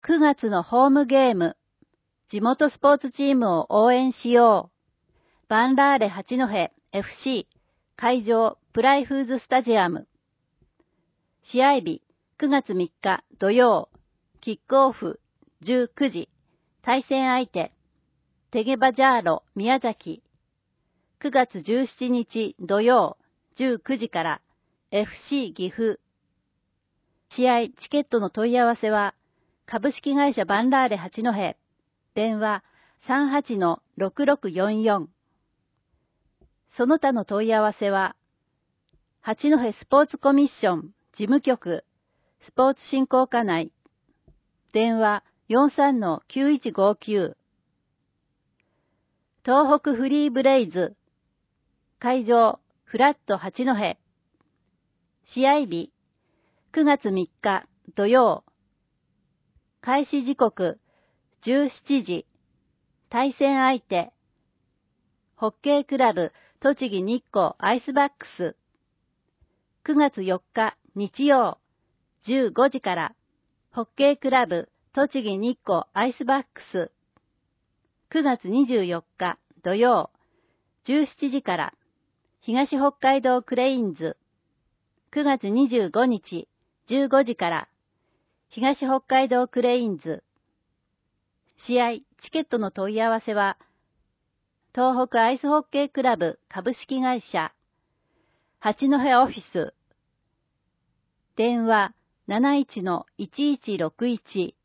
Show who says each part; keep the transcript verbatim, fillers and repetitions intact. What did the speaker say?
Speaker 1: くがつのホームゲーム、地元スポーツチームを応援しよう。バンラーレ八戸 エフシー 会場プライフーズスタジアム。試合日くがつみっか土曜、キックオフじゅうくじ、対戦相手、テゲバジャーロ宮崎。くがつじゅうしちにち土曜、じゅうくじから エフシー 岐阜。試合チケットの問い合わせは、株式会社バンラーレ八戸、電話 さんはちのろくろくよんよん。その他の問い合わせは、八戸スポーツコミッション事務局、スポーツ振興課内、電話 よんさんのきゅういちごきゅう。東北フリーブレイズ、会場フラット八戸。試合日くがつみっか土曜。開始時刻じゅうしちじ。対戦相手、ホッケークラブ栃木日光アイスバックス。くがつよっか日曜じゅうごじからホッケークラブ栃木日光アイスバックス。くがつにじゅうよっか土曜じゅうしちじから東北海道クレインズ。くがつにじゅうごにちじゅうごじから東北海道クレインズ。試合チケットの問い合わせは東北アイスホッケークラブ株式会社八戸オフィス。電話 なないちのいちいちろくいち。